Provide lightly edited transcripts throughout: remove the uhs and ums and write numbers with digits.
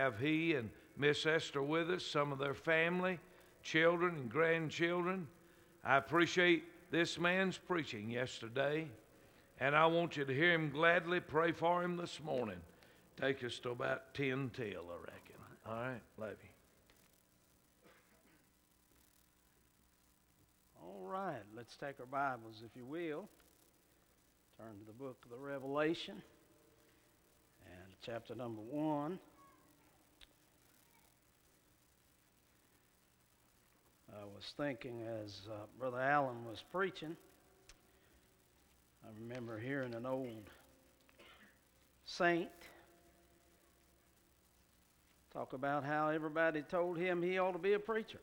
Have he and Miss Esther with us, some of their family, children and grandchildren. I appreciate this man's preaching yesterday, and I want you to hear him gladly. Pray for him this morning. Take us to about 10 till, I reckon. All right, love you. All right, let's take our Bibles, if you will. Turn to the book of the Revelation and chapter number 1. I was thinking as Brother Allen was preaching, I remember hearing an old saint talk about how everybody told him he ought to be a preacher.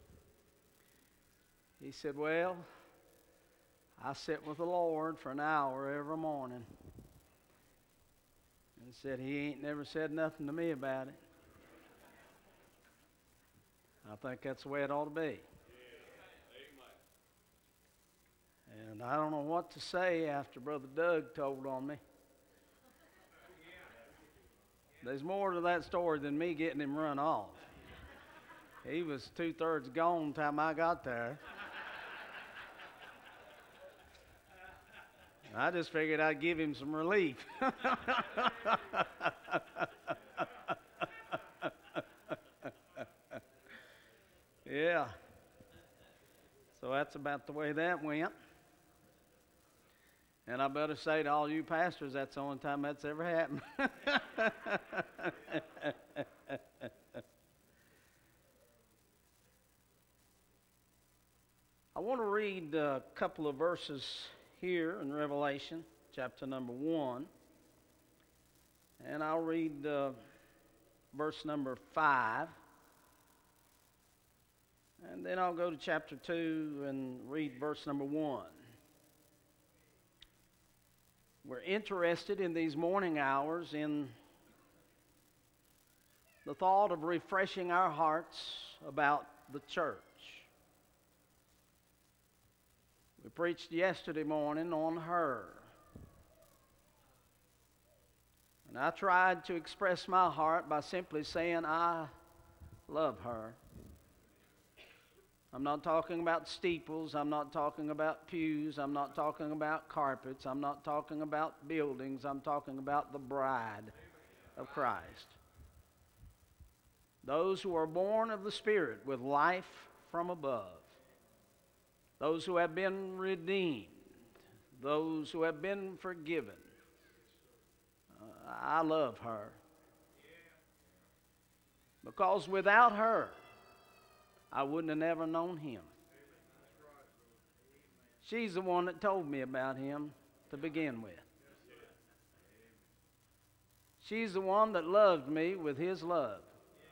He said, well, I sit with the Lord for an hour every morning. And said he ain't never said nothing to me about it. I think that's the way it ought to be. And I don't know what to say after Brother Doug told on me. There's more to that story than me getting him run off. He was 2/3 gone the time I got there. I just figured I'd give him some relief. Yeah. So that's about the way that went. And I better say to all you pastors, that's the only time that's ever happened. I want to read a couple of verses here in Revelation, chapter number 1. And I'll read verse number 5. And then I'll go to chapter 2 and read verse number 1. We're interested in these morning hours in the thought of refreshing our hearts about the church. We preached yesterday morning on her. And I tried to express my heart by simply saying I love her. I'm not talking about steeples. I'm not talking about pews. I'm not talking about carpets. I'm not talking about buildings. I'm talking about the bride of Christ. Those who are born of the Spirit with life from above. Those who have been redeemed. Those who have been forgiven. I love her. Because without her, I wouldn't have never known him. She's the one that told me about him to begin with. She's the one that loved me with his love.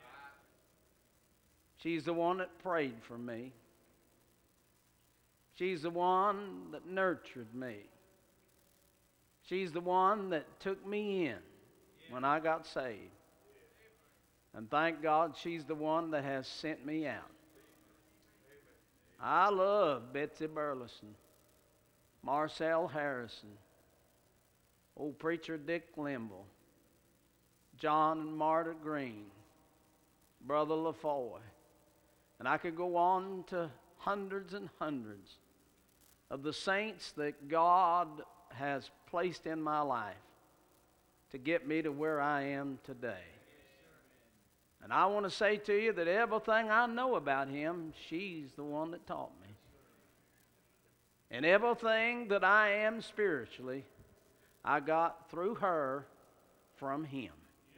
She's the one that prayed for me. She's the one that nurtured me. She's the one that took me in when I got saved. And thank God she's the one that has sent me out. I love Betsy Burleson, Marcel Harrison, old preacher Dick Limble, John and Marta Green, Brother LaFoy. And I could go on to hundreds and hundreds of the saints that God has placed in my life to get me to where I am today. And I want to say to you that everything I know about him, she's the one that taught me. And everything that I am spiritually, I got through her from him.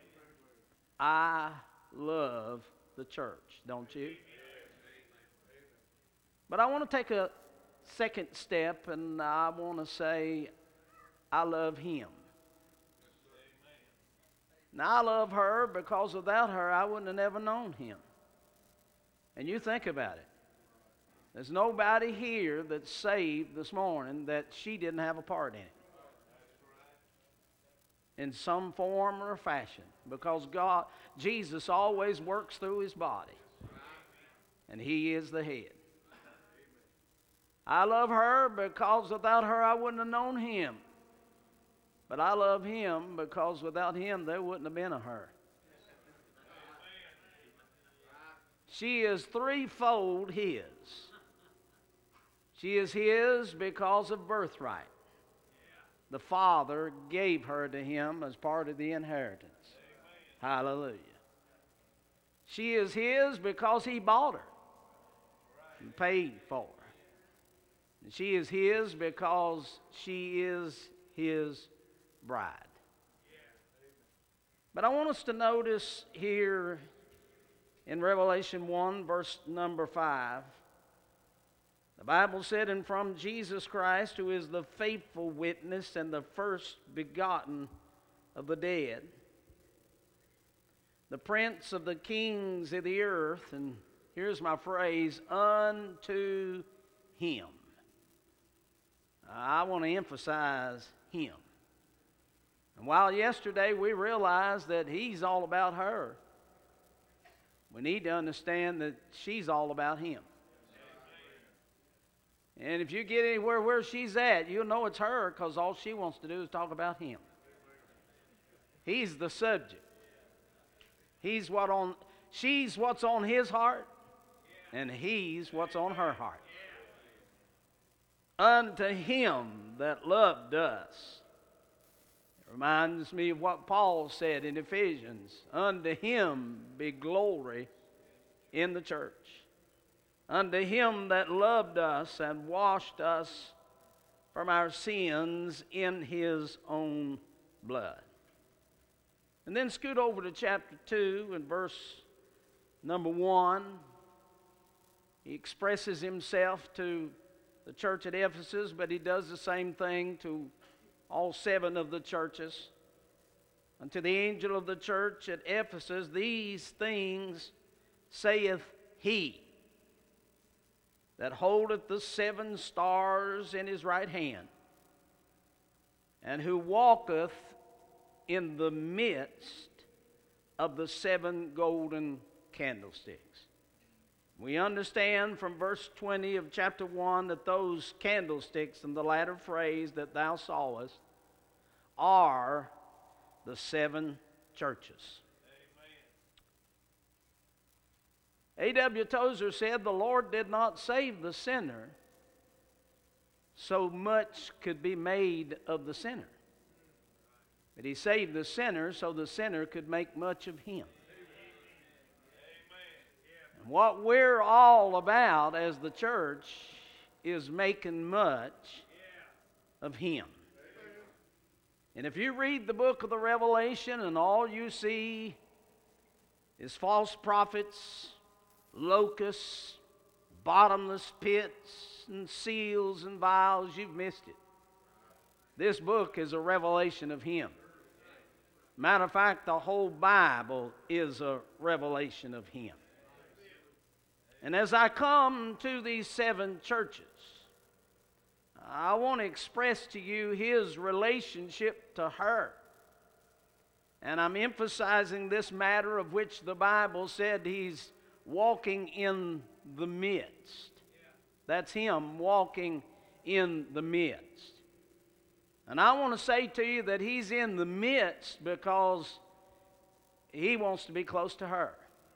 I love the church, don't you? But I want to take a second step, and I want to say I love him. Now, I love her because without her, I wouldn't have never known him. And you think about it. There's nobody here that's saved this morning that she didn't have a part in it. In some form or fashion. Because Jesus always works through his body. And he is the head. I love her because without her, I wouldn't have known him. But I love him because without him, there wouldn't have been a her. She is threefold His. She is His because of birthright. The Father gave her to Him as part of the inheritance. Hallelujah. She is His because He bought her and paid for her. And she is His because she is His bride. But I want us to notice here in Revelation 1, verse number 5, the Bible said, "And from Jesus Christ, who is the faithful witness and the first begotten of the dead, the prince of the kings of the earth," and here's my phrase, "unto Him." I want to emphasize Him. And while yesterday we realized that He's all about her, we need to understand that she's all about Him. And if you get anywhere where she's at, you'll know it's her, because all she wants to do is talk about Him. He's the subject. She's what's on His heart, and He's what's on her heart. Unto Him that loved us. It reminds me of what Paul said in Ephesians. Unto Him be glory in the church. Unto Him that loved us and washed us from our sins in His own blood. And then scoot over to chapter 2 and verse number 1. He expresses himself to the church at Ephesus, but he does the same thing to all 7 of the churches. Unto the angel of the church at Ephesus, these things saith He that holdeth the 7 stars in His right hand, and who walketh in the midst of the 7 golden candlesticks. We understand from verse 20 of chapter 1 that those candlesticks in the latter phrase that thou sawest are the 7 churches. A.W. Tozer said, "The Lord did not save the sinner so much could be made of the sinner, but He saved the sinner so the sinner could make much of Him." And what we're all about as the church is making much of Him. And if you read the book of the Revelation and all you see is false prophets, locusts, bottomless pits, and seals and vials, you've missed it. This book is a revelation of Him. Matter of fact, the whole Bible is a revelation of Him. And as I come to these 7 churches, I want to express to you His relationship to her. And I'm emphasizing this matter of which the Bible said He's walking in the midst. That's Him walking in the midst. And I want to say to you that He's in the midst because He wants to be close to her.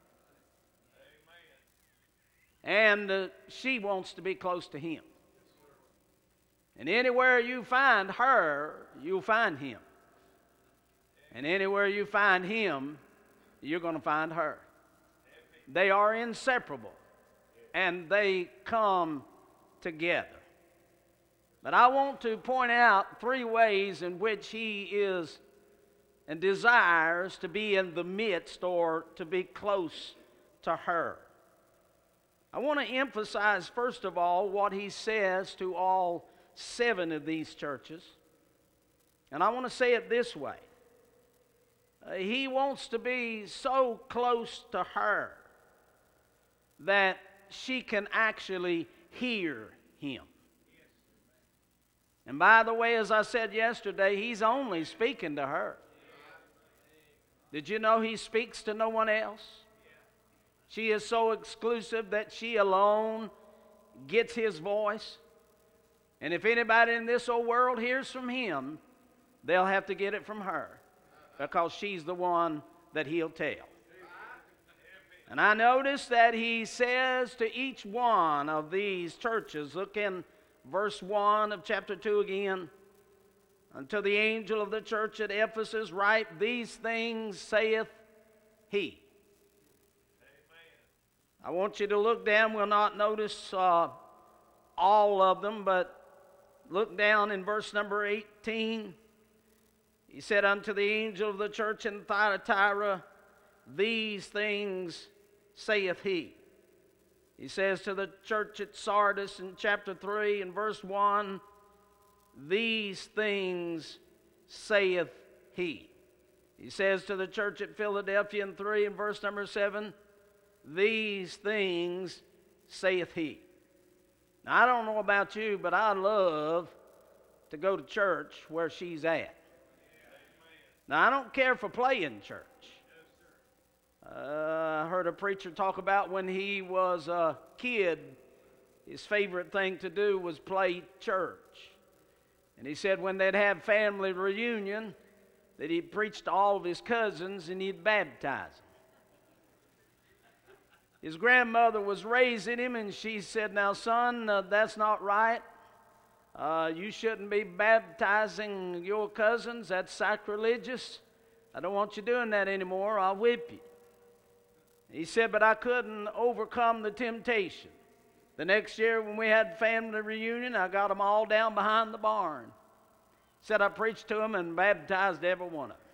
And she wants to be close to Him. And anywhere you find her, you'll find Him. And anywhere you find Him, you're going to find her. They are inseparable, and they come together. But I want to point out 3 ways in which He is and desires to be in the midst or to be close to her. I want to emphasize, first of all, what He says to all 7 of these churches. And I want to say it this way. He wants to be so close to her that she can actually hear Him. And by the way, as I said yesterday, He's only speaking to her. Did you know He speaks to no one else? She is so exclusive that she alone gets His voice. And if anybody in this old world hears from Him, they'll have to get it from her, because she's the one that He'll tell. And I notice that he says to each one of these churches, look in verse 1 of chapter 2 again, unto the angel of the church at Ephesus write, these things saith he. Amen. I want you to look down. We'll not notice all of them, but look down in verse number 18. He said unto the angel of the church in Thyatira, these things saith he. He says to the church at Sardis in chapter 3 and verse 1, these things saith he. He says to the church at Philadelphia in 3 and verse number 7, these things saith he. Now, I don't know about you, but I love to go to church where she's at. Now, I don't care for playing church. I heard a preacher talk about when he was a kid, his favorite thing to do was play church. And he said when they'd have family reunion, that he'd preach to all of his cousins and he'd baptize them. His grandmother was raising him, and she said, now, son, that's not right. You shouldn't be baptizing your cousins. That's sacrilegious. I don't want you doing that anymore. I'll whip you. He said, but I couldn't overcome the temptation. The next year when we had family reunion, I got them all down behind the barn. Said I preached to them and baptized every one of them.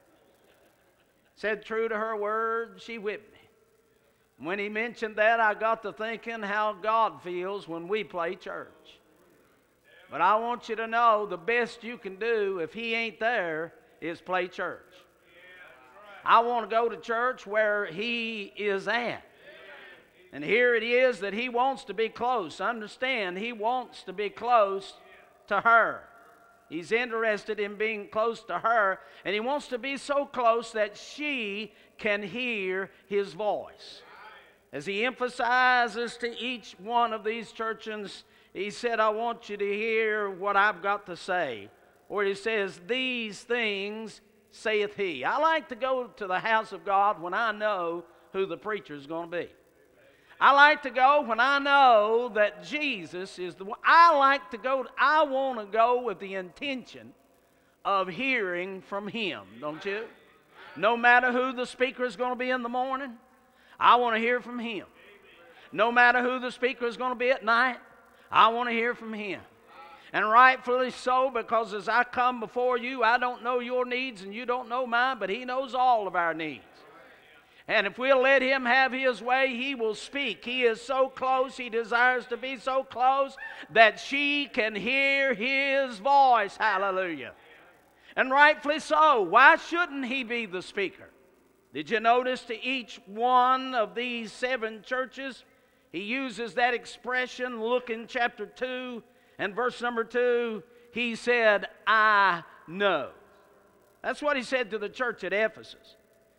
Said true to her word, she whipped me. When he mentioned that, I got to thinking how God feels when we play church. But I want you to know the best you can do if he ain't there is play church. I want to go to church where he is at. And here it is that he wants to be close. Understand, he wants to be close to her. He's interested in being close to her, and he wants to be so close that she can hear his voice. As he emphasizes to each one of these churches, he said, I want you to hear what I've got to say. Or he says, these things saith he. I like to go to the house of God when I know who the preacher is going to be. I like to go when I know that Jesus is the one. I want to go with the intention of hearing from him, don't you? No matter who the speaker is going to be in the morning, I want to hear from him. No matter who the speaker is going to be at night, I want to hear from him. And rightfully so, because as I come before you, I don't know your needs and you don't know mine, but he knows all of our needs. And if we'll let him have his way, he will speak. He is so close, he desires to be so close that she can hear his voice. Hallelujah. And rightfully so. Why shouldn't he be the speaker? Did you notice to each one of these 7 churches, he uses that expression. Look in chapter 2 and verse number 2. He said, I know. That's what he said to the church at Ephesus.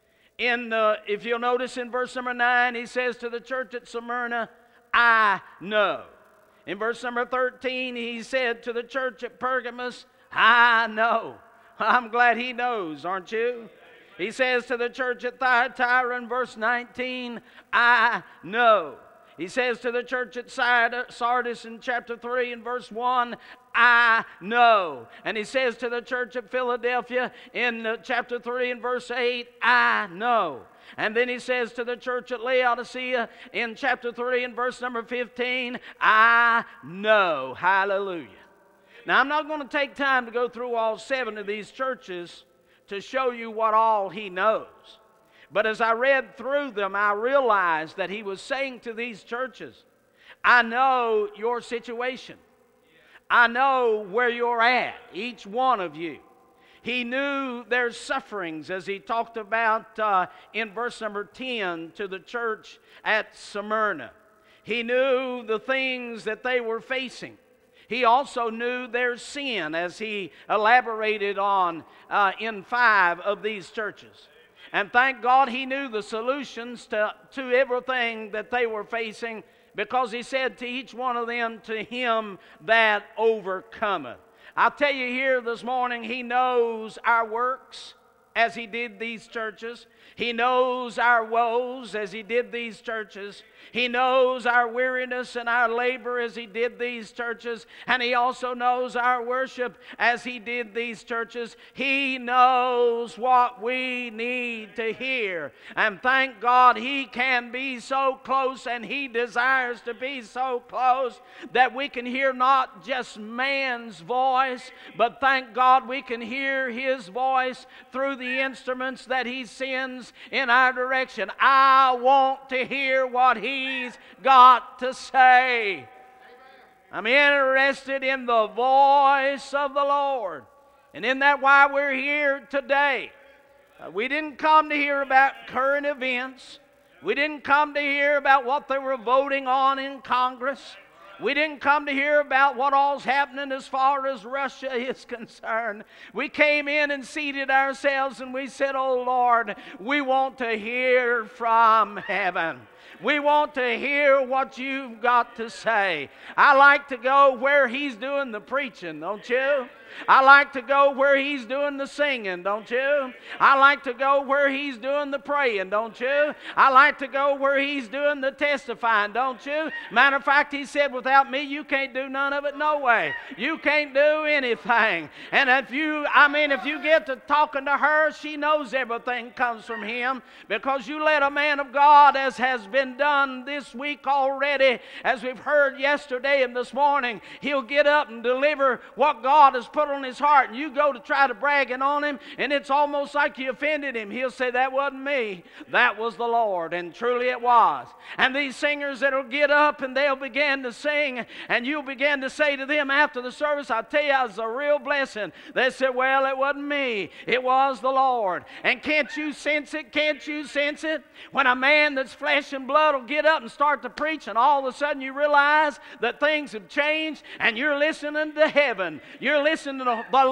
If you'll notice in verse number 9, he says to the church at Smyrna, I know. In verse number 13, he said to the church at Pergamos, I know. I'm glad he knows, aren't you? He says to the church at Thyatira in verse 19, I know. He says to the church at Sardis in chapter 3 and verse 1, I know. And he says to the church at Philadelphia in chapter 3 and verse 8, I know. And then he says to the church at Laodicea in chapter 3 and verse number 15, I know. Hallelujah. Now, I'm not going to take time to go through all 7 of these churches to show you what all he knows. But as I read through them, I realized that he was saying to these churches, I know your situation. I know where you're at, each one of you. He knew their sufferings, as he talked about in verse number 10 to the church at Smyrna. He knew the things that they were facing. He also knew their sin, as he elaborated on in 5 of these churches. And thank God he knew the solutions to everything that they were facing, because he said to each one of them, to him that overcometh. I'll tell you here this morning, he knows our works. as He did these churches. He knows our woes as He did these churches. He knows our weariness and our labor as He did these churches. And He also knows our worship as He did these churches. He knows what we need to hear. And thank God He can be so close, and He desires to be so close that we can hear not just man's voice, but thank God we can hear His voice through the instruments that He sends in our direction. I want to hear what He's got to say. I'm interested in the voice of the Lord. And isn't that why we're here today? We didn't come to hear about current events. We didn't come to hear about what they were voting on in Congress. We didn't come to hear about what all's happening as far as Russia is concerned. We came in and seated ourselves and we said, "Oh Lord, we want to hear from heaven. We want to hear what You've got to say." I like to go where He's doing the preaching, don't you? I like to go where He's doing the singing, don't you? I like to go where He's doing the praying, don't you? I like to go where He's doing the testifying, don't you? Matter of fact, He said, "Without me, you can't do none of it, no way. You can't do anything." And if you get to talking to her, she knows everything comes from Him, because you let a man of God, as has been done this week already, as we've heard yesterday and this morning, he'll get up and deliver what God has put on his heart, and you go to try to bragging on him, and it's almost like you offended him. He'll say, "That wasn't me, that was the Lord," and truly it was. And these singers that'll get up and they'll begin to sing, and you'll begin to say to them after the service, "I tell you, it's a real blessing." They say, "Well, it wasn't me, it was the Lord." And can't you sense it? Can't you sense it? When a man that's flesh and blood will get up and start to preach, and all of a sudden you realize that things have changed, and you're listening to heaven. You're listening to the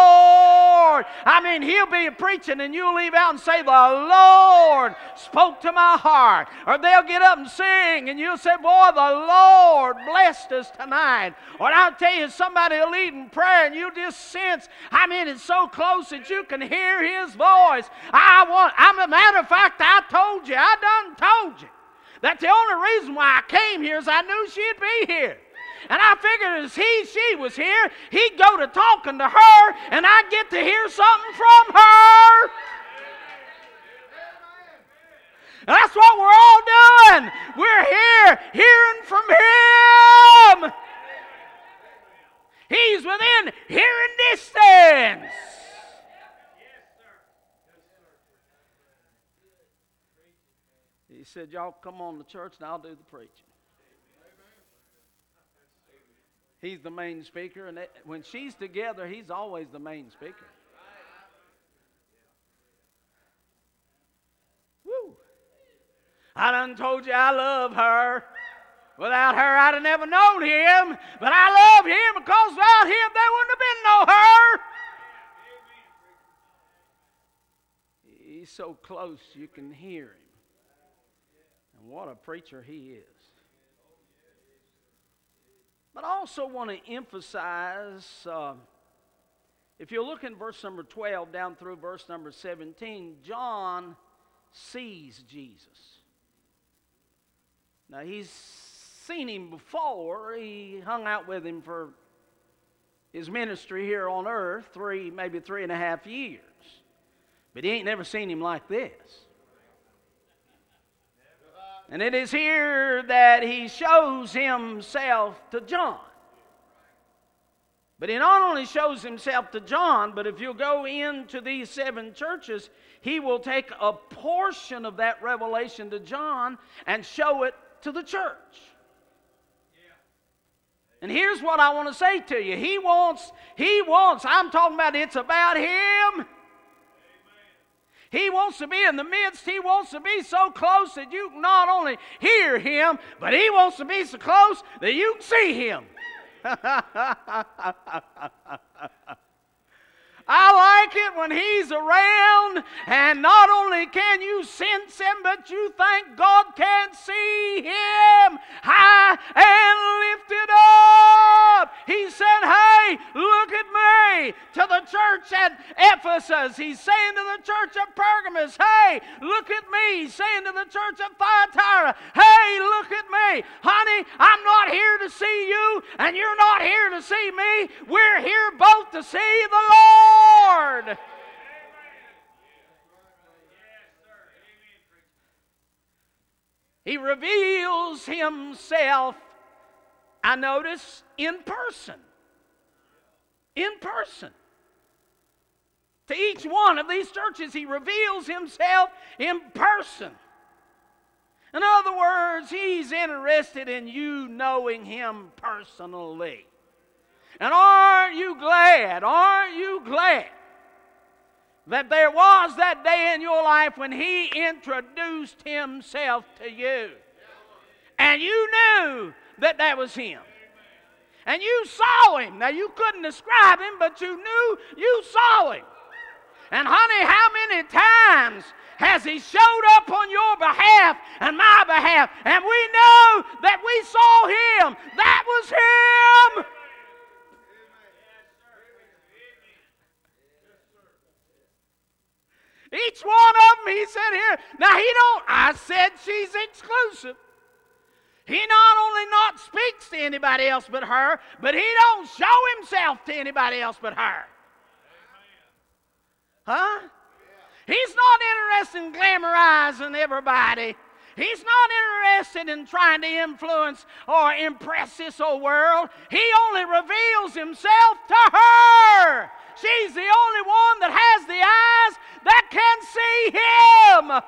Lord. He'll be preaching and you'll leave out and say, "The Lord spoke to my heart." Or they'll get up and sing and you'll say, "Boy, the Lord blessed us tonight." Or I'll tell you, somebody will lead in prayer and you just sense, it's so close that you can hear His voice. A matter of fact, I done told you that the only reason why I came here is I knew she'd be here. And I figured as she was here, He'd go to talking to her, and I'd get to hear something from her. And that's what we're all doing. We're here hearing from Him. He's within hearing distance. He said, "Y'all come on to church and I'll do the preaching." He's the main speaker, and when she's together, He's always the main speaker. Woo! I done told you I love her. Without her, I'd have never known Him. But I love Him because without Him, there wouldn't have been no her. He's so close you can hear Him. And what a preacher He is. But I also want to emphasize, if you look in verse number 12 down through verse number 17, John sees Jesus. Now, he's seen Him before. He hung out with Him for his ministry here on earth, maybe 3.5 years. But he ain't never seen Him like this. And it is here that He shows Himself to John. But He not only shows Himself to John, but if you'll go into these 7 churches, He will take a portion of that revelation to John and show it to the church. And here's what I want to say to you. He wants, I'm talking about it's about Him. He wants to be in the midst. He wants to be so close that you can not only hear Him, but He wants to be so close that you can see Him. I like it when He's around, and not only can you sense Him, but you think God can see Him high and lifted up. He said, "Hey, look at me." To the church church at Ephesus. He's saying to the church at Pergamos, hey, look at me. He's saying to the church at Thyatira, hey, look at me. Honey, I'm not here to see you, and you're not here to see me. We're here both to see the Lord. He reveals himself, I notice, in person. In person. To each one of these churches, he reveals himself in person. In other words, he's interested in you knowing him personally. And aren't you glad that there was that day in your life when he introduced himself to you? And you knew that that was him. And you saw him. Now, you couldn't describe him, but you knew you saw him. And honey, how many times has he showed up on your behalf and my behalf? And we know that we saw him. That was him. Each one of them, he said here. Now, I said she's exclusive. He not only not speaks to anybody else but her, but he don't show himself to anybody else but her. Huh? He's not interested in glamorizing everybody. He's not interested in trying to influence or impress this old world. He only reveals himself to her. She's the only one that has the eyes that can see him.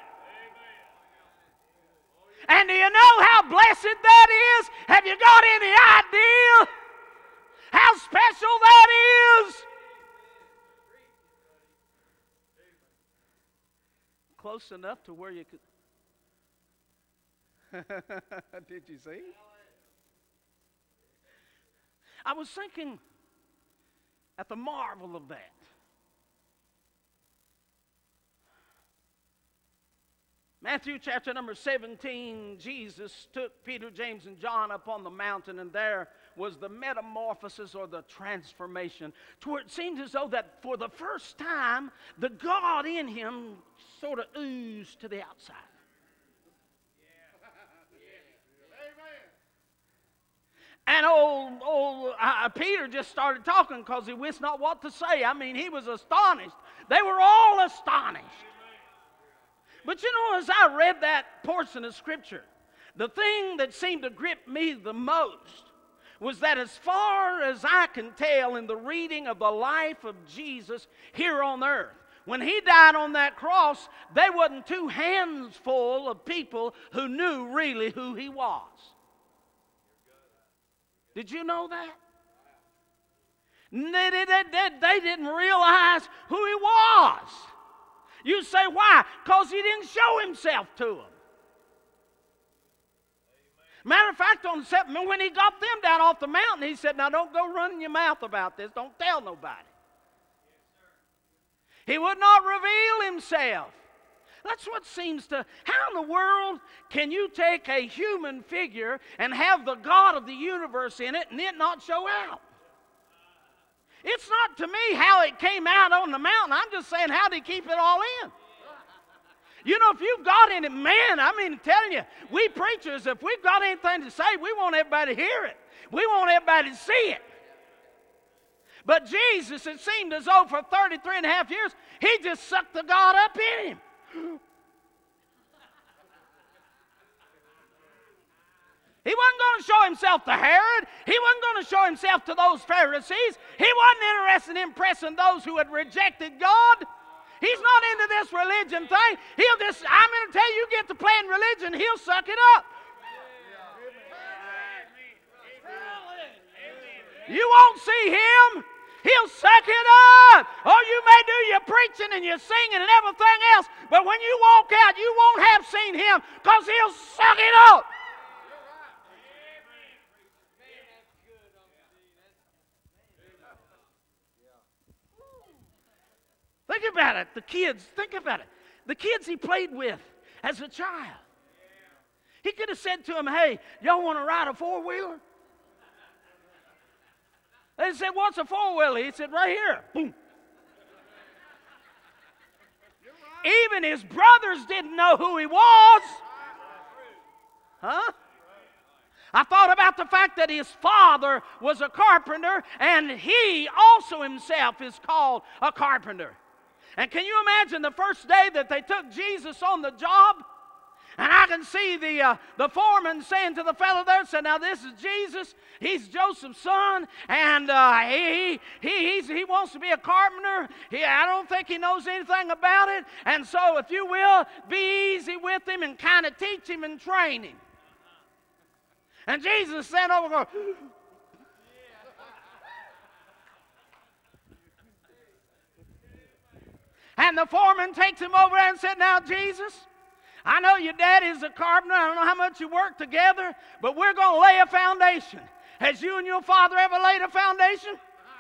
And do you know how blessed that is? Have you got any idea how special that is? Close enough to where you could. Did you see? I was thinking at the marvel of that. Matthew chapter number 17, Jesus took Peter, James, and John up on the mountain, and there was the metamorphosis or the transformation, to where it seemed as though that for the first time, the God in him sort of oozed to the outside. And old Peter just started talking because he wist not what to say. I mean, he was astonished. They were all astonished. But you know, as I read that portion of Scripture, the thing that seemed to grip me the most was that as far as I can tell in the reading of the life of Jesus here on earth, when he died on that cross, there wasn't two hands full of people who knew really who he was. Did you know that? They didn't realize who he was. You say, why? Because he didn't show himself to them. Matter of fact, when he got them down off the mountain, he said, now don't go running your mouth about this. Don't tell nobody. He would not reveal himself. That's what seems to... How in the world can you take a human figure and have the God of the universe in it and it not show out? It's not to me how it came out on the mountain. I'm just saying, how did he keep it all in? You know, if you've got any, man, I mean, I'm telling you, we preachers, if we've got anything to say, we want everybody to hear it. We want everybody to see it. But Jesus, it seemed as though for 33 and a half years, he just sucked the God up in him. He wasn't going to show himself to Herod. He wasn't going to show himself to those Pharisees. He wasn't interested in impressing those who had rejected God. He's not into this religion thing. I'm going to tell you, get to playing religion, he'll suck it up. You won't see him. He'll suck it up. Oh, you may do your preaching and your singing and everything else, but when you walk out, you won't have seen him because he'll suck it up. Think about it. The kids, think about it. The kids he played with as a child. He could have said to them, hey, y'all want to ride a four-wheeler? They said, what's a four-wheeler? He said, right here. Boom. Even his brothers didn't know who he was. Huh? I thought about the fact that his father was a carpenter, and he also himself is called a carpenter. And can you imagine the first day that they took Jesus on the job? And I can see the foreman saying to the fellow there, said, now this is Jesus, he's Joseph's son, and he wants to be a carpenter. I don't think he knows anything about it. And so if you will, be easy with him and kind of teach him and train him. And Jesus sent over going, and the foreman takes him over there and said, now Jesus, I know your daddy's a carpenter. I don't know how much you work together, but we're going to lay a foundation. Has you and your father ever laid a foundation?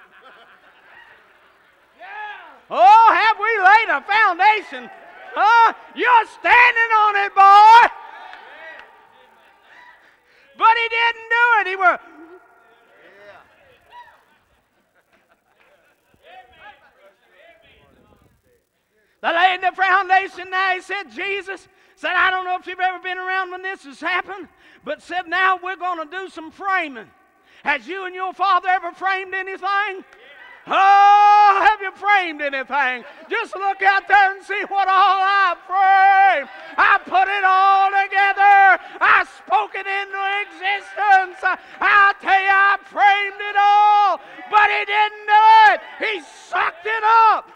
Oh, have we laid a foundation? You're standing on it, boy. But he didn't do it. He were. They laid the foundation now. He said, Jesus said, I don't know if you've ever been around when this has happened, but said, now we're going to do some framing. Has you and your father ever framed anything? Oh, have you framed anything? Just look out there and see what all I framed. I put it all together. I spoke it into existence. I tell you, I framed it all. But he didn't do it. He sucked it up.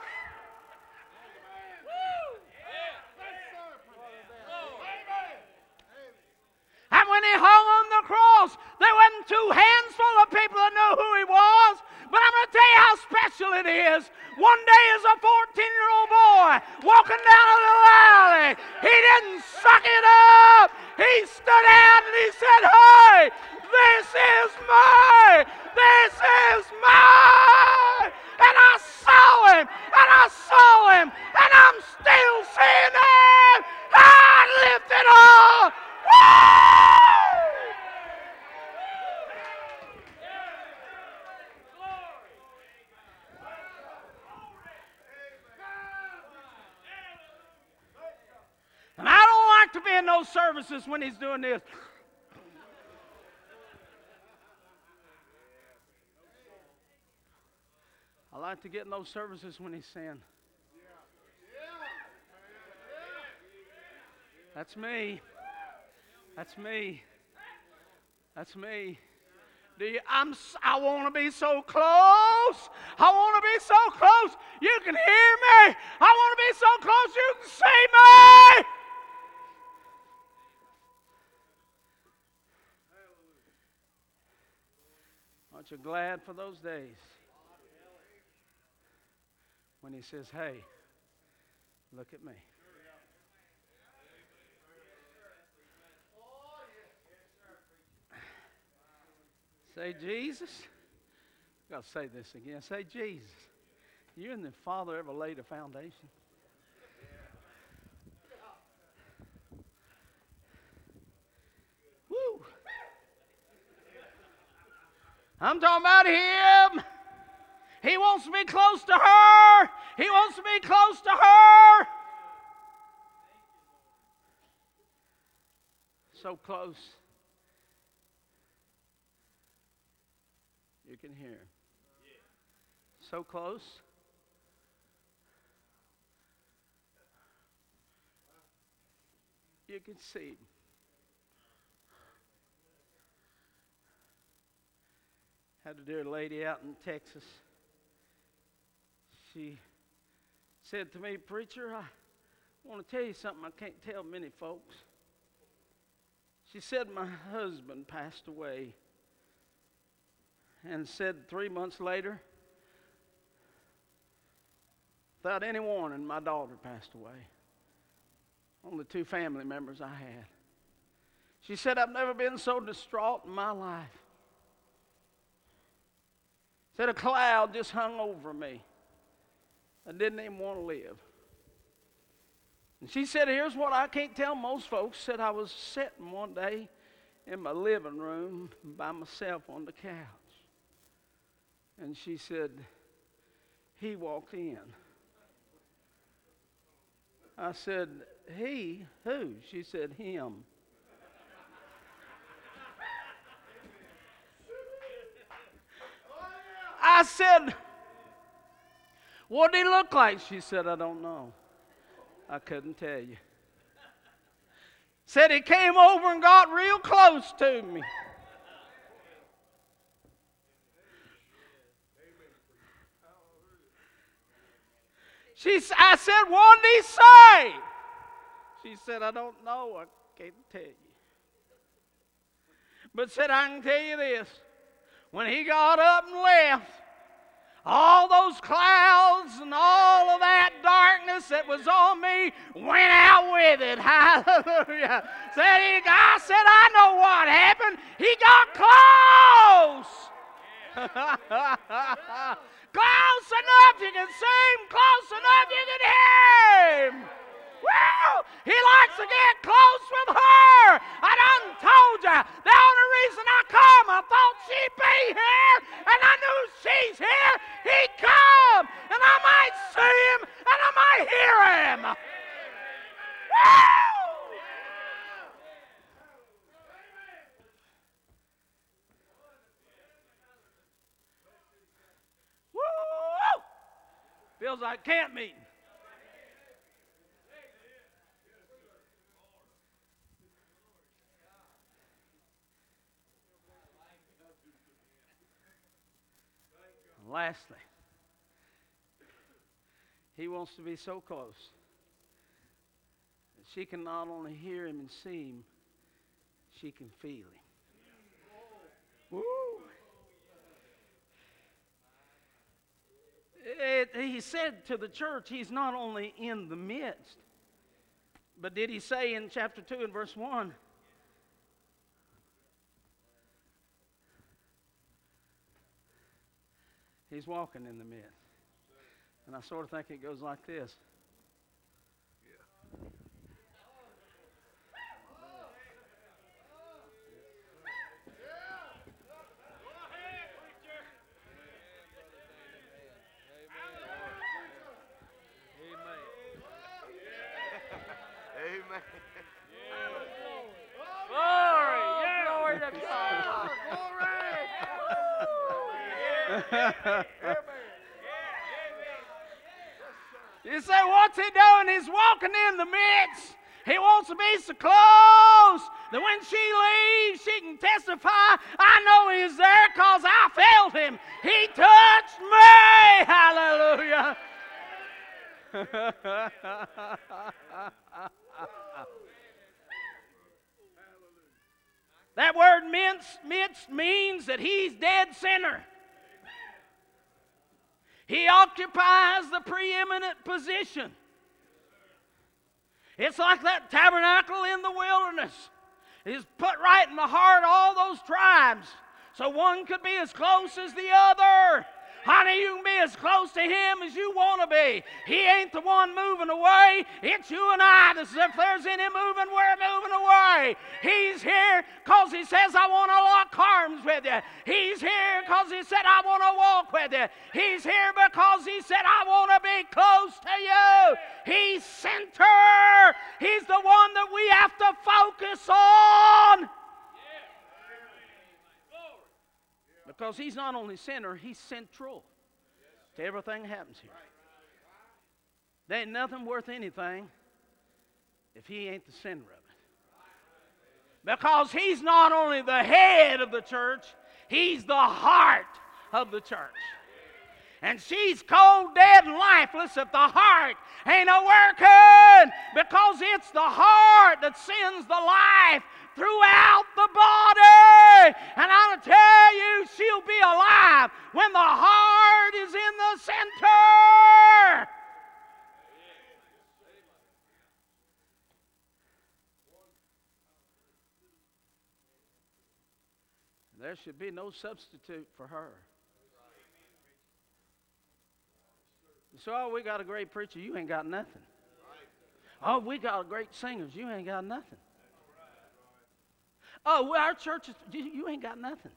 And when he hung on the cross, there wasn't two hands full of people that knew who he was. But I'm going to tell you how special it is. One day as a 14-year-old boy walking down a little alley, he didn't suck it up. He stood out and he said, hey, this is mine. This is mine. And I saw him, and I saw him, and I'm still seeing him. I lifted up. Woo! And I don't like to be in those services when he's doing this. I like to get in those services when he's saying, that's me. That's me. That's me. I want to be so close. I want to be so close you can hear me. I want to be so close you can see me. Aren't you glad for those days when he says, hey, look at me. Say, Jesus. I've got to say this again. Say, Jesus. You and the Father ever laid a foundation? Woo. I'm talking about him. He wants to be close to her. He wants to be close to her. So close. You can hear him. So close. You can see him. Had a dear lady out in Texas. She said to me, preacher, I want to tell you something I can't tell many folks. She said my husband passed away. And said 3 months later, without any warning, my daughter passed away. Only 2 family members I had. She said, I've never been so distraught in my life. Said a cloud just hung over me. I didn't even want to live. And she said, here's what I can't tell most folks. Said I was sitting one day in my living room by myself on the couch. And she said, he walked in. I said, he? Who? She said, him. I said, what did he look like? She said, I don't know. I couldn't tell you. Said he came over and got real close to me. I said, what did he say? She said, I don't know. I can't tell you. But said, I can tell you this. When he got up and left, all those clouds and all of that darkness that was on me went out with it. Hallelujah. I said, I know what happened. He got close. Close enough you can see him. Close enough you can hear him. Woo! He likes to get close with her. I done told you. The only reason I come, I thought she'd be here, and I knew she's here. He'd come, and I might see him, and I might hear him. Woo! Woo! Feels like camp meeting. Lastly, he wants to be so close that she can not only hear him and see him, she can feel him. Woo. He said to the church, he's not only in the midst, but did he say in chapter 2 and verse 1, he's walking in the midst. And I sort of think it goes like this. Amen. Glory! Glory to God! Glory! You say, what's he doing? He's walking in the midst. He wants to be so close that when she leaves, she can testify, I know he's there because I felt him. He touched me. Hallelujah. That word midst means that he's dead center. He occupies the preeminent position. It's like that tabernacle in the wilderness. It's put right in the heart of all those tribes. So one could be as close as the other. Honey, you can be as close to him as you want to be. He ain't the one moving away. It's you and I. If there's any moving, we're moving away. He's here because he says, I want to lock arms with you. He's here because he said, I want to walk with you. He's here because he said, I want to be close to you. He's center. He's the one that we have to focus on. Because he's not only center, he's central to everything that happens here. There ain't nothing worth anything if he ain't the center of it. Because he's not only the head of the church, he's the heart of the church. And she's cold, dead, and lifeless if the heart ain't a-working. Because it's the heart that sends the life throughout the body. And I'll tell you, she'll be alive when the heart is in the center. There should be no substitute for her. So, oh, we got a great preacher, you ain't got nothing. Oh, we got great singers, you ain't got nothing. Oh, well, our church is, you ain't got nothing.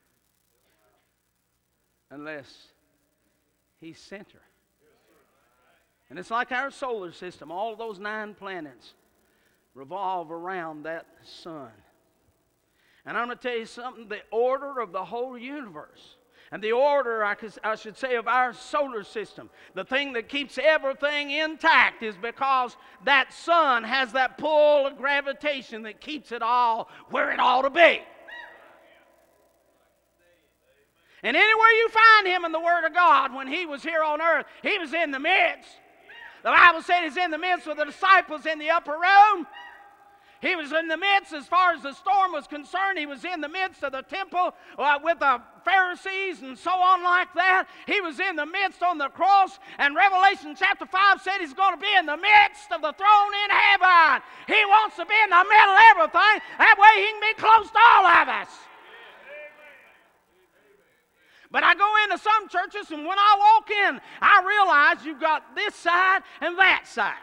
Unless he's center. And it's like our solar system. All those 9 planets revolve around that sun. And I'm going to tell you something, the order of the whole universe, and the order, I should say, of our solar system, the thing that keeps everything intact is because that sun has that pull of gravitation that keeps it all where it ought to be. And anywhere you find him in the Word of God, when he was here on earth, he was in the midst. The Bible said he's in the midst of the disciples in the upper room. He was in the midst, as far as the storm was concerned, he was in the midst of the temple with the Pharisees and so on like that. He was in the midst on the cross, and Revelation chapter 5 said he's going to be in the midst of the throne in heaven. He wants to be in the middle of everything. That way he can be close to all of us. But I go into some churches, and when I walk in, I realize you've got this side and that side.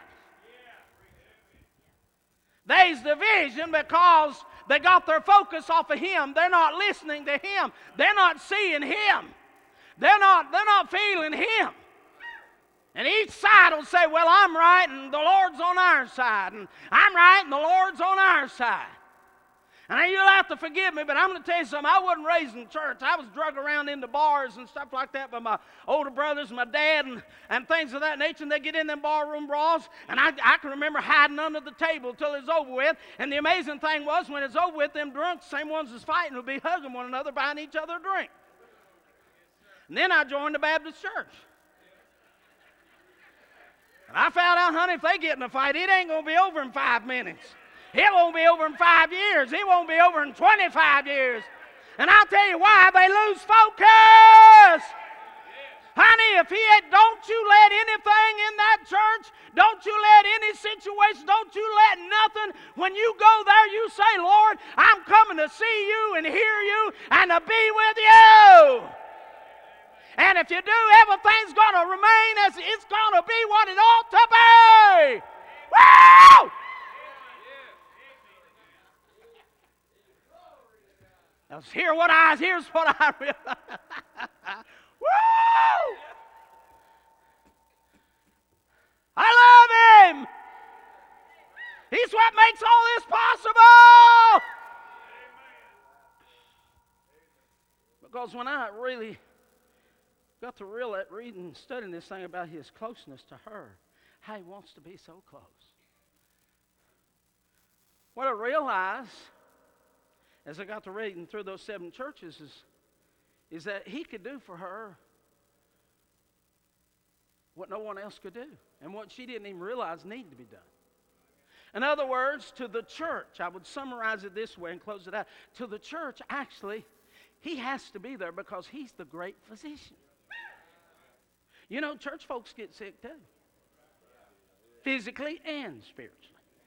There's division because they got their focus off of him. They're not listening to him. They're not seeing him. They're not feeling him. And each side will say, well, I'm right and the Lord's on our side. And I'm right and the Lord's on our side. And you'll have to forgive me, but I'm going to tell you something. I wasn't raised in church. I was drug around into bars and stuff like that by my older brothers and my dad and things of that nature. And they get in them barroom brawls. And I can remember hiding under the table till it was over with. And the amazing thing was, when it's over with, them drunks, same ones as fighting, would be hugging one another, buying each other a drink. And then I joined the Baptist church. And I found out, honey, if they get in a fight, it ain't going to be over in 5 minutes. It won't be over in 5 years. It won't be over in 25 years. And I'll tell you why. They lose focus. Honey, don't you let anything in that church, don't you let any situation, don't you let nothing, when you go there, you say, Lord, I'm coming to see you and hear you and to be with you. And if you do, everything's going to remain as it's going to be what it ought to be. Woo! Now, here's what I realized. Woo! I love him. He's what makes all this possible. Because when I really got to reading and studying this thing about his closeness to her, how he wants to be so close. What I realized as I got to reading through those 7 churches is that he could do for her what no one else could do, and what she didn't even realize needed to be done. In other words, to the church, I would summarize it this way and close it out. To the church, actually, he has to be there because he's the great physician. You know, church folks get sick too, physically and spiritually.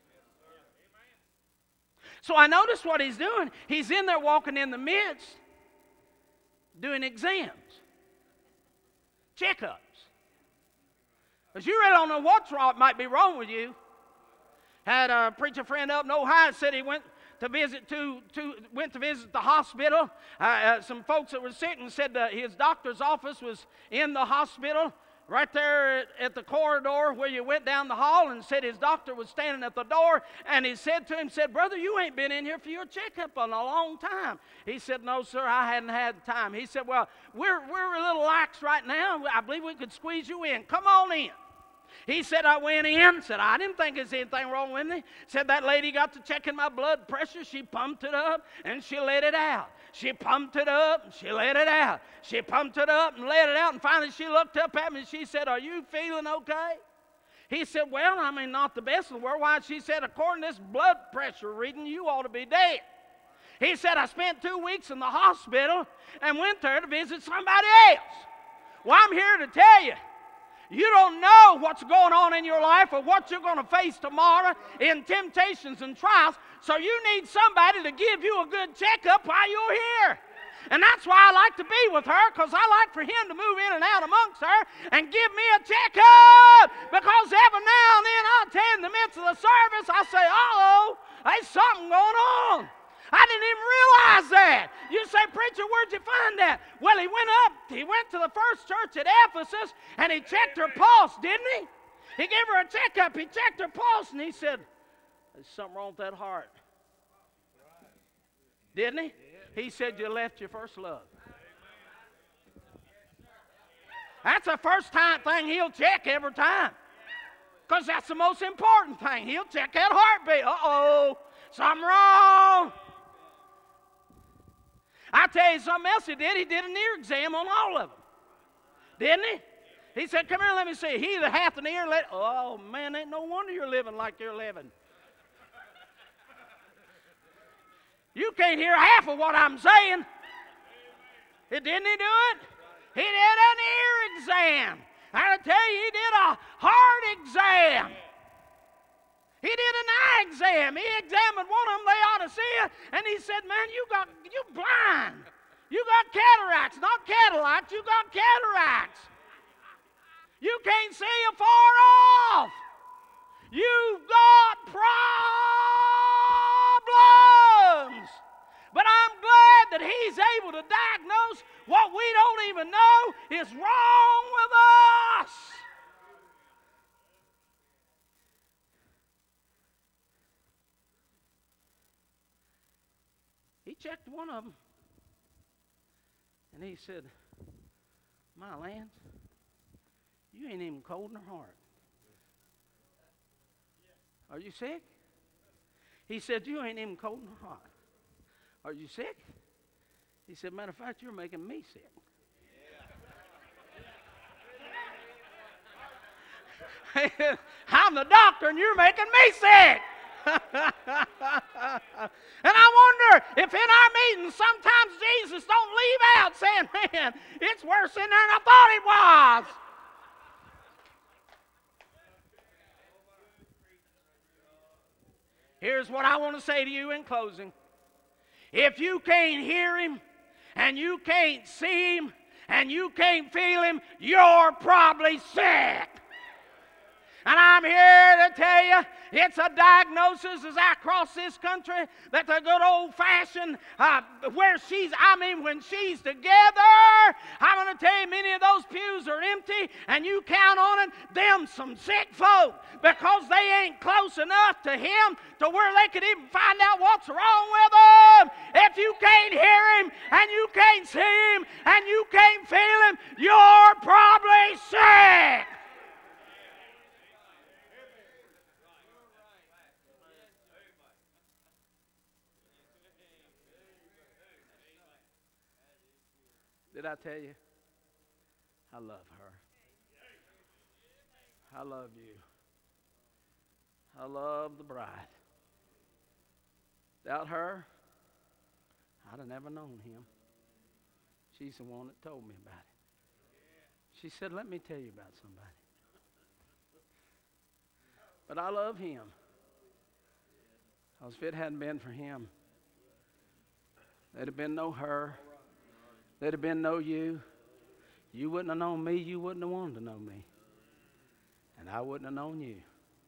So I noticed what he's doing. He's in there walking in the midst, doing exams, checkups. Because you really don't know what's wrong, might be wrong with you. Had a preacher friend up in Ohio said he went to visit the hospital. Some folks that were sick, and said his doctor's office was in the hospital, right there at the corridor where you went down the hall, and said his doctor was standing at the door, and he said to him, brother, you ain't been in here for your checkup in a long time. He said, no, sir, I hadn't had time. He said, well, we're a little lax right now. I believe we could squeeze you in. Come on in. He said, I went in, said, I didn't think there's anything wrong with me. Said, that lady got to checking my blood pressure. She pumped it up, and she let it out. She pumped it up, and she let it out. She pumped it up and let it out, and finally she looked up at me, and she said, are you feeling okay? He said, well, I mean, not the best in the world. Why? She said, according to this blood pressure reading, you ought to be dead. He said, I spent 2 weeks in the hospital and went there to visit somebody else. Well, I'm here to tell you, you don't know what's going on in your life or what you're going to face tomorrow in temptations and trials, so you need somebody to give you a good checkup while you're here. And that's why I like to be with her, because I like for him to move in and out amongst her and give me a checkup. Because every now and then, I'll tell you, in the midst of the service, I say, uh-oh, there's something going on. I didn't even realize that. You say, preacher, where'd you find that? Well, he went to the first church at Ephesus, and he checked her pulse, didn't he? He gave her a checkup. He checked her pulse, and he said, there's something wrong with that heart. Didn't he? He said, you left your first love. That's the first time thing he'll check every time. Because that's the most important thing. He'll check that heartbeat. Uh-oh, something wrong. I'll tell you something else he did. He did an ear exam on all of them. Didn't he? He said, come here, let me see. He that hath an ear, let... Oh, man, ain't no wonder you're living like you're living. You can't hear half of what I'm saying. Didn't he do it? He did an ear exam. I'll tell you, he did a heart exam. He did an eye exam. He examined one of them, they ought to see it, and he said, man, you blind. You got cataracts, not Cadillacs, you got cataracts. You can't see afar off. You've got problems. But I'm glad that he's able to diagnose what we don't even know is wrong with us. He checked one of them, and he said, my Lance, you ain't even cold in her heart. Are you sick? He said, you ain't even cold in her heart. Are you sick? He said, matter of fact, you're making me sick. I'm the doctor and you're making me sick. And I wonder if in our meetings sometimes Jesus don't leave out saying, man, it's worse in there than I thought it was. Here's what I want to say to you in closing. If you can't hear him, and you can't see him, and you can't feel him, you're probably sick. And I'm here to tell you, it's a diagnosis as I cross this country that the good old-fashioned, when she's together, I'm going to tell you, many of those pews are empty, and you count on it, them some sick folk, because they ain't close enough to him to where they could even find out what's wrong with them. If you can't hear him, and you can't see him, and you can't feel him, you're probably sick. Did I tell you? I love her. I love you. I love the bride. Without her, I'd have never known him. She's the one that told me about it. She said, let me tell you about somebody. But I love him. Because if it hadn't been for him, there'd have been no her. There'd have been no you. You wouldn't have known me. You wouldn't have wanted to know me. And I wouldn't have known you.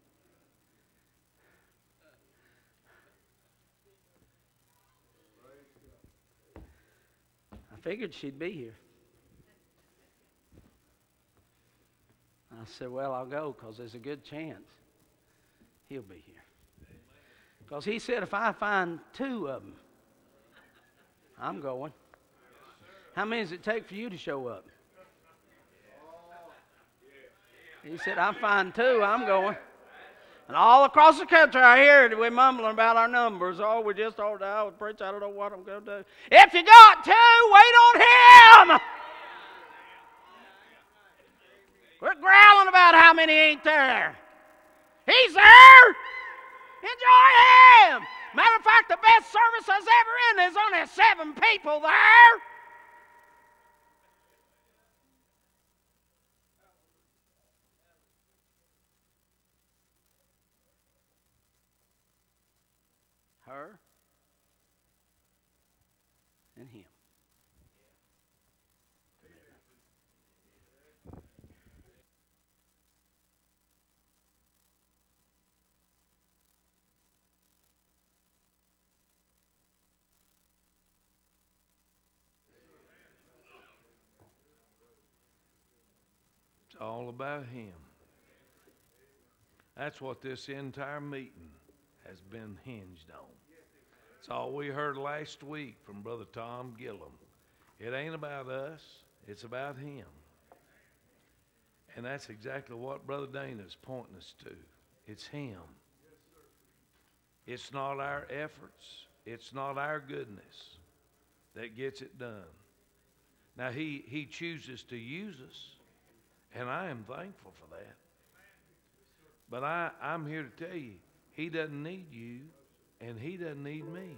I figured she'd be here. I said, well, I'll go because there's a good chance he'll be here. Because he said, if I find two of them, I'm going. How many does it take for you to show up? He said, I find two, I'm going. And all across the country, I hear it. We're mumbling about our numbers. Oh, we just all die with preach. I don't know what I'm going to do. If you got two, wait on him. We're growling about how many ain't there. He's there. Enjoy him. Matter of fact, the best service I was ever in, there's only 7 people there. Her and him. It's all about him. That's what this entire meeting has been hinged on. It's all we heard last week from Brother Tom Gillum. It ain't about us, it's about him. And that's exactly what Brother Dana's pointing us to. It's him. It's not our efforts. It's not our goodness that gets it done. Now, he chooses to use us, and I am thankful for that. But I'm here to tell you, he doesn't need you, and he doesn't need me.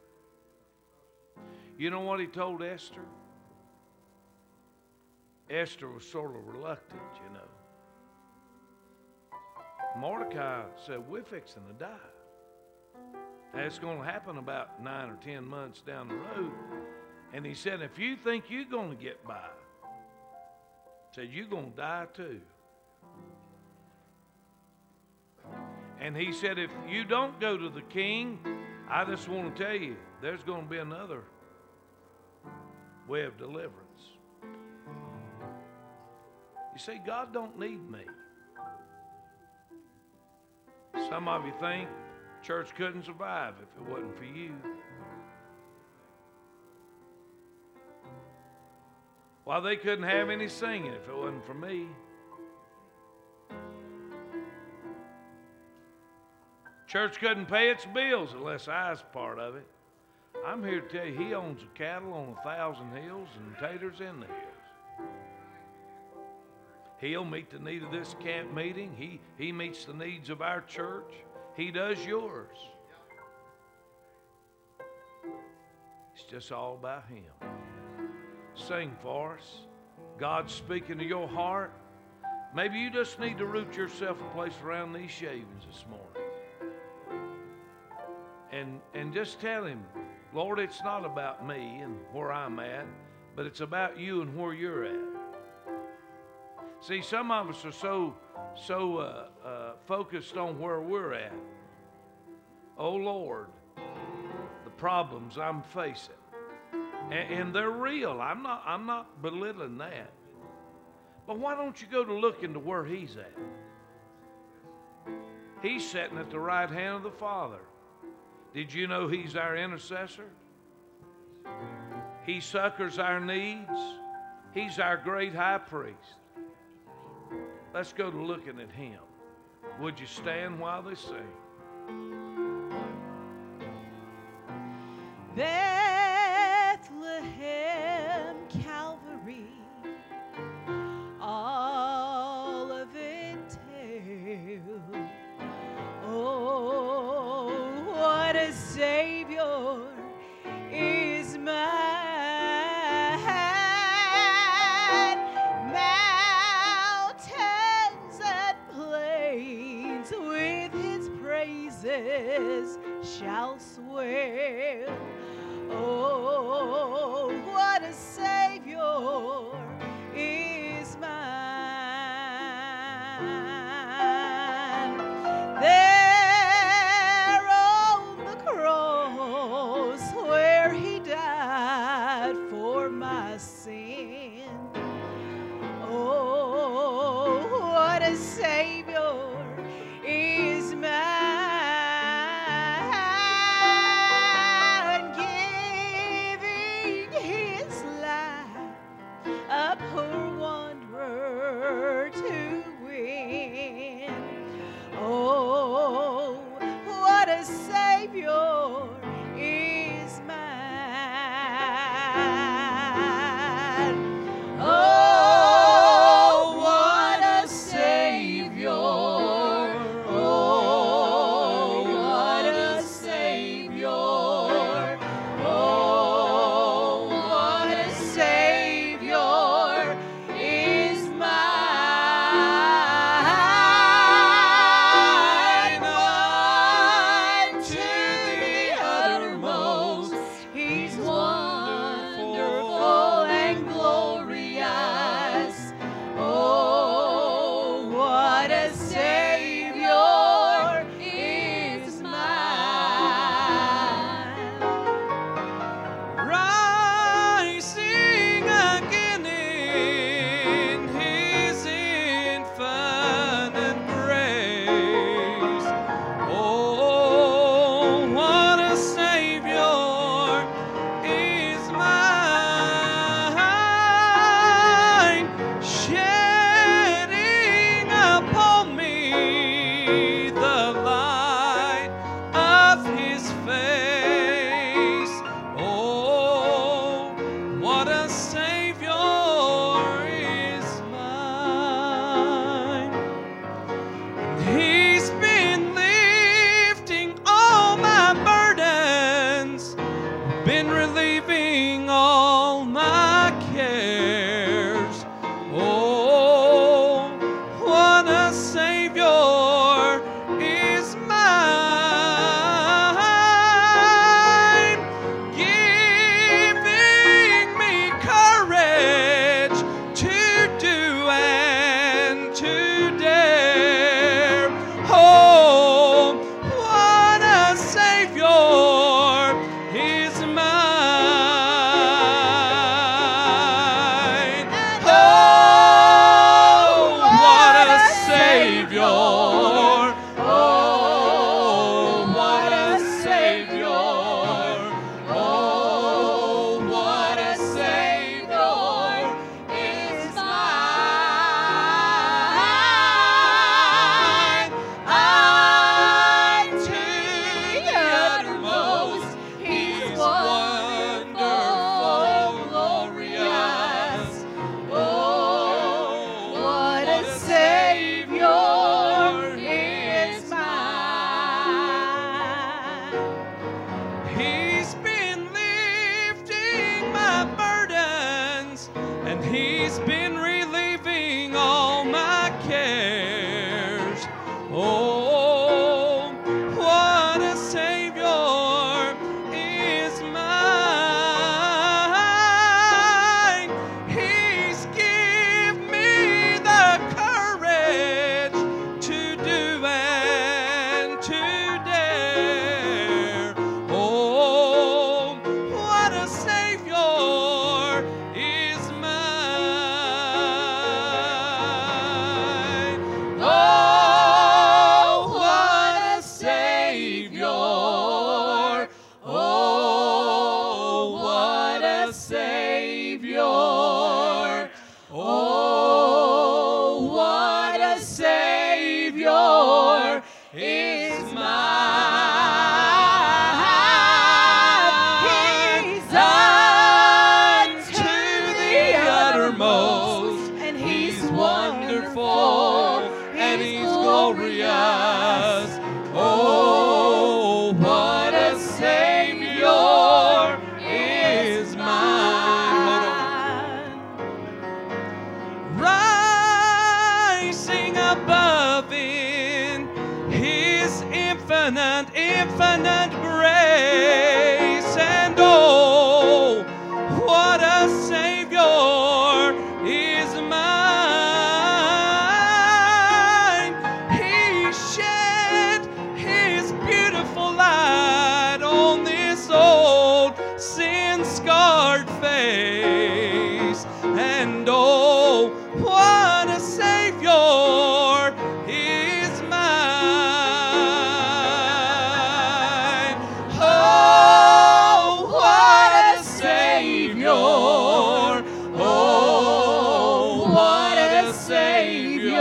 You know what he told Esther? Esther was sort of reluctant, you know. Mordecai said, we're fixing to die. That's going to happen about 9 or 10 months down the road. And he said, if you think you're going to get by, said, you're going to die too. And he said, if you don't go to the king, I just want to tell you, there's going to be another way of deliverance. You see, God don't need me. Some of you think church couldn't survive if it wasn't for you. Well, they couldn't have any singing if it wasn't for me. Church couldn't pay its bills unless I was part of it. I'm here to tell you, he owns the cattle on 1,000 hills and taters in the hills. He'll meet the need of this camp meeting. He meets the needs of our church. He does yours. It's just all about him. Sing for us. God's speaking to your heart. Maybe you just need to root yourself a place around these shavings this morning. And just tell him, Lord, it's not about me and where I'm at, but it's about you and where you're at. See, some of us are so focused on where we're at. Oh, Lord, the problems I'm facing. And they're real. I'm not belittling that. But why don't you go to look into where he's at? He's sitting at the right hand of the Father. Did you know he's our intercessor? He succors our needs. He's our great high priest. Let's go to looking at him. Would you stand while they sing? Bethlehem, Calvary, all of it tell. Oh, what a Savior is mine. Mountains and plains with his praises shall swell. Oh, what a Savior is mine. There on the cross where he died for my sin. Oh, what a Savior is mine. Savior is mine. Oh, what a Savior. Oh, what a Savior. Oh, what a Savior is mine. To the Savior. Oh, what a Savior. Oh, what a Savior is mine. He's unto the uttermost, and He's wonderful, and He's glorious. Oh, what a Savior is mine. Rising above in His infinite grace, and oh, what a Savior is mine. He shed His beautiful light on this old sin-scarred face, and oh, what a Savior is mine. Oh, what a Savior. Oh, what a Savior.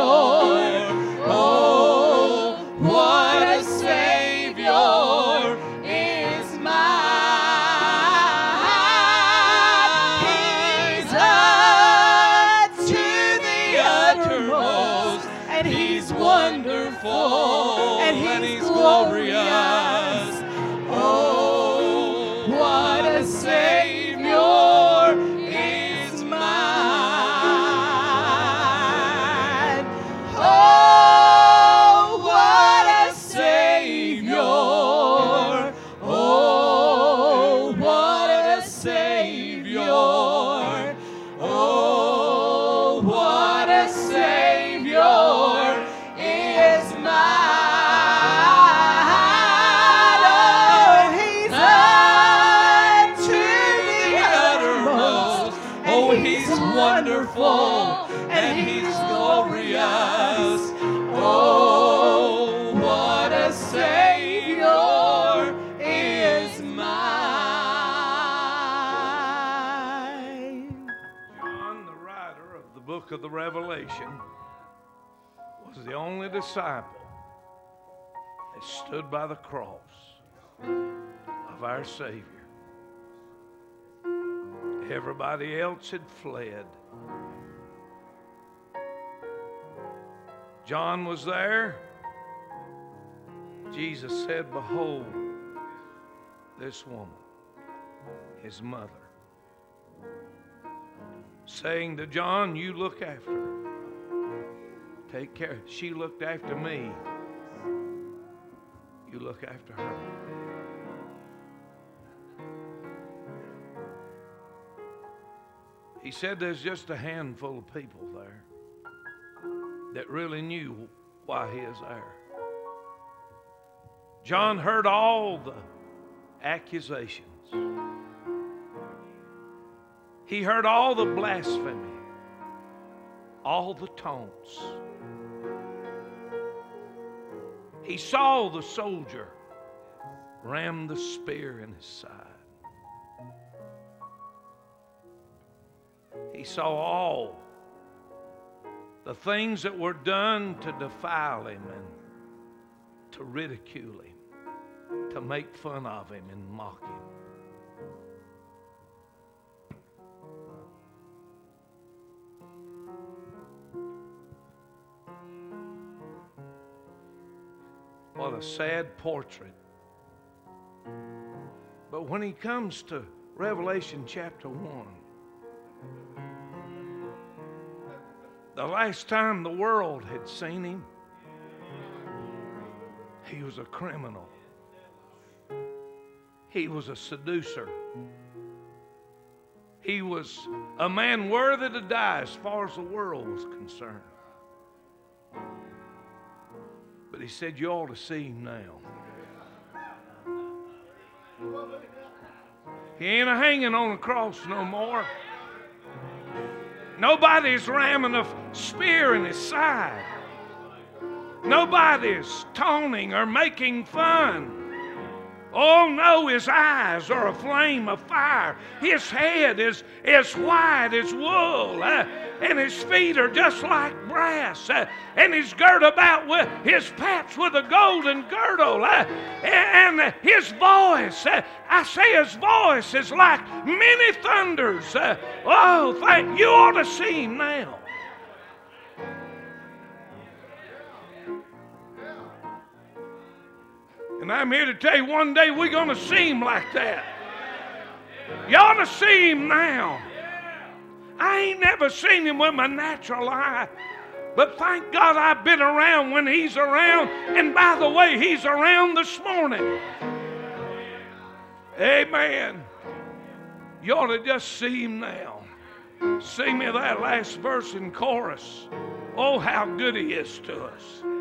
Oh, what a Savior is mine. He's unto the uttermost, and He's wonderful, and He's glorious. Oh, what a Savior is mine. Oh, what a Savior. Oh, what a Savior. Oh, what a Savior is mine. Oh, He's unto the uttermost. Oh, He's wonderful, and He's glorious. Oh, what a Savior is mine. John, the writer of the book of the Revelation, was the only disciple that stood by the cross of our Savior. Everybody else had fled. John was there. Jesus said, "Behold, this woman, His mother." Saying to John, "You look after her. Take care. She looked after me. You look after her." He said there's just a handful of people there that really knew why He is there. John heard all the accusations. He heard all the blasphemy, all the taunts. He saw the soldier ram the spear in his side. He saw all the things that were done to defile him and to ridicule him, to make fun of him and mock him. What a sad portrait. But when he comes to Revelation chapter 1, the last time the world had seen him, he was a criminal. He was a seducer. He was a man worthy to die as far as the world was concerned. But he said, you ought to see him now. He ain't hanging on a cross no more. Nobody's ramming a spear in his side. Nobody's taunting or making fun Oh no, his eyes are a flame of fire. His head is white as wool. And his feet are just like brass. And he's girt about with his paps with a golden girdle. And his voice, I say his voice is like many thunders. Oh, thank you ought to see him now. And I'm here to tell you, one day we're going to see him like that. You ought to see him now. I ain't never seen him with my natural eye. But thank God I've been around when he's around. And by the way, he's around this morning. Amen. You ought to just see him now. Sing me that last verse in chorus. Oh, how good he is to us.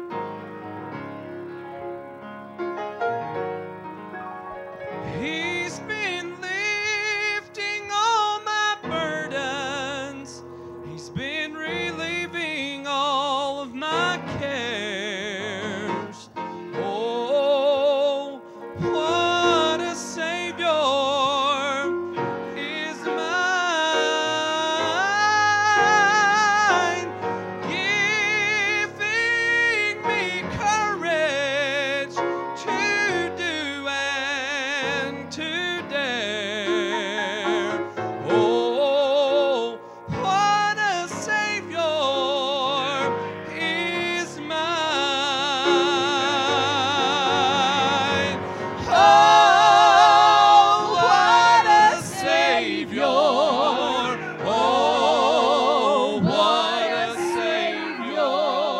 He's been lifting all my burdens. He's been relieving all of my cares. Oh, what a Savior is mine, giving me courage to do and to dare. Oh, what a Savior is mine. Oh, what a Savior. Oh, what a Savior.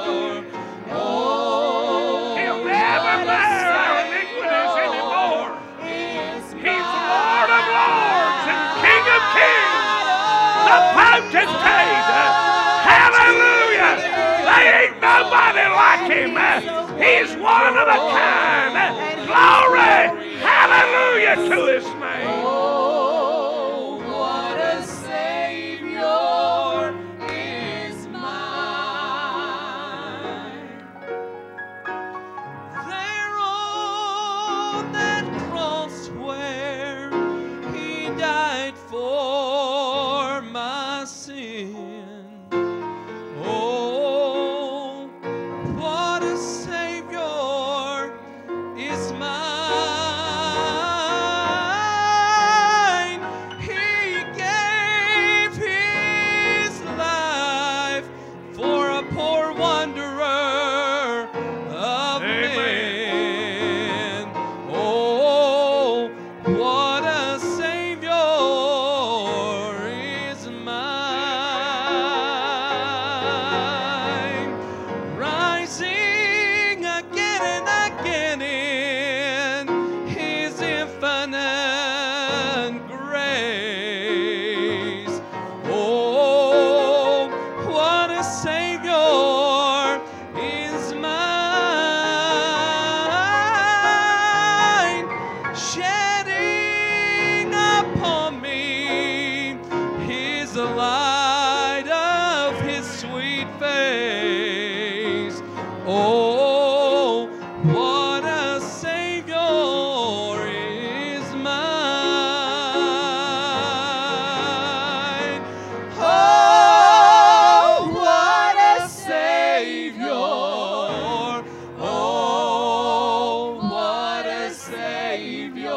Oh, He'll never bear our iniquities anymore. He's Lord of lords and King of kings, the potentate. Hallelujah. There ain't nobody like him. He's one of a kind. Glory. Hallelujah to his name. Oh, what a Savior is mine. There on that cross where he died for my sin. Oh, what a Savior is mine. He gave his life for a poor wanderer of men. Oh, what a Savior is mine. Rising again and again in his infinite grace. Oh, what a Savior is mine, shedding upon me his light of his sweet face. Oh, what a Savior is mine. Oh, what a Savior. Oh, what a Savior.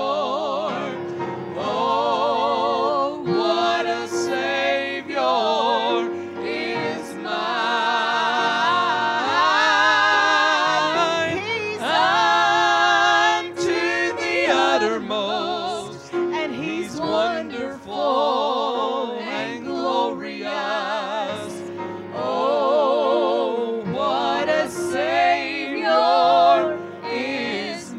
Oh, what a Savior is mine. Unto the uttermost, and he's wonderful and glorious. Oh, what a Savior is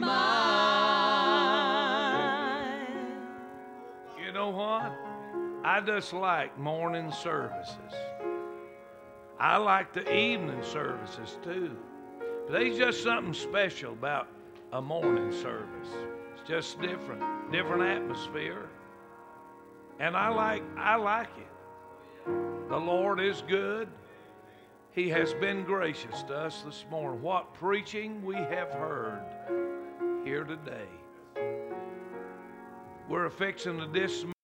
mine. You know what? I just like morning services. I like the evening services too. But there's just something special about a morning service. It's just different atmosphere. And I like it. The Lord is good. He has been gracious to us this morning. What preaching we have heard here today. we're fixing to dismiss.